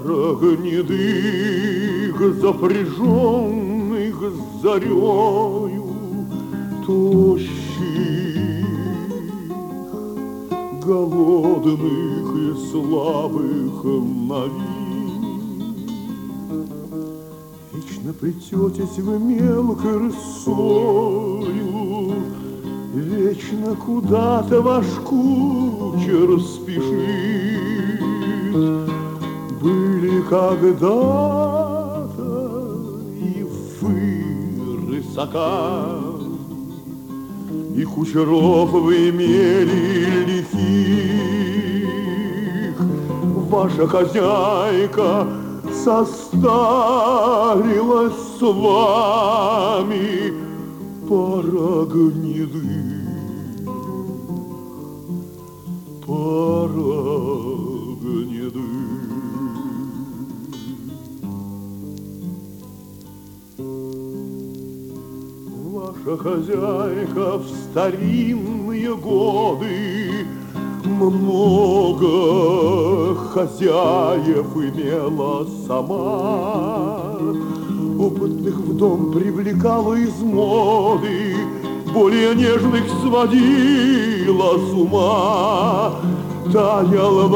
гнедых, запряженных зарею, тощих, голодных и слабых на вид. Вечно плететесь вы мелкой рысою, вечно куда-то ваш кучер спешит. Были когда-то и вы рысаками, и кучеров вы имели лихих. Ваша хозяйка состарилась с вами, пора гнедых, пора гнедых. Ваша хозяйка в старинные годы много хозяев имела сама. Опытных в дом привлекала из моды, более нежных сводила с ума. Таял в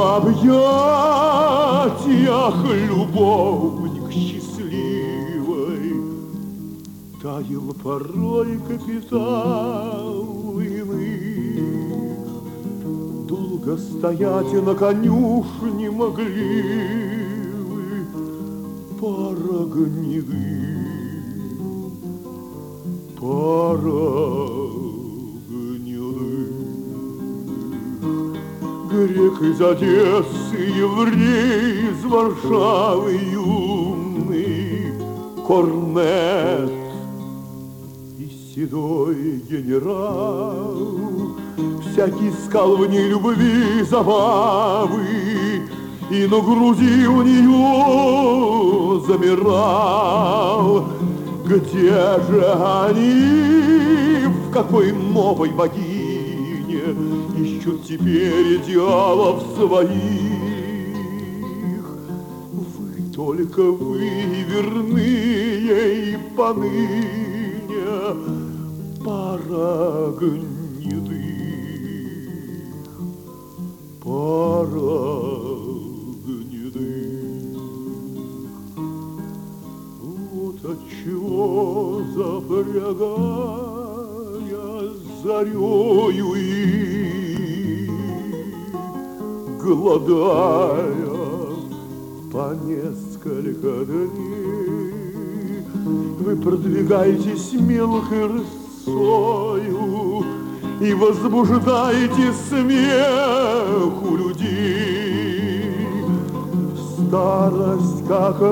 объятиях любовник счастливый, таял порой капитал иных. Долго стоять на конюшне могли вы, пара гнедых, пара гнедых. Грек из Одессы, еврей из Варшавы, юный корнет и седой генерал. Всякий искал в ней любви, забавы, и на груди у нее замирал. Где же они, в какой новой богине ищут теперь идеалов своих? Вы только вы верны ей поныне, пара гнедых, пара гнедых. Вот отчего запрягая зарею и голодая по несколько дней, вы продвигаетесь мелкой рысою и возбуждаете смех у людей. Старость, как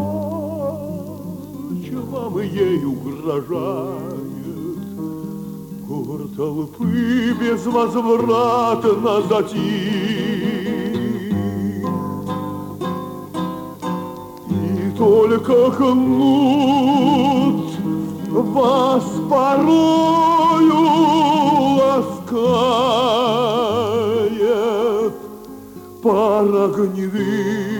ночь, вам ей угрожает. Говор толпы безвозвратно затих, и только кнут вас порою ласкает, пара гнедых.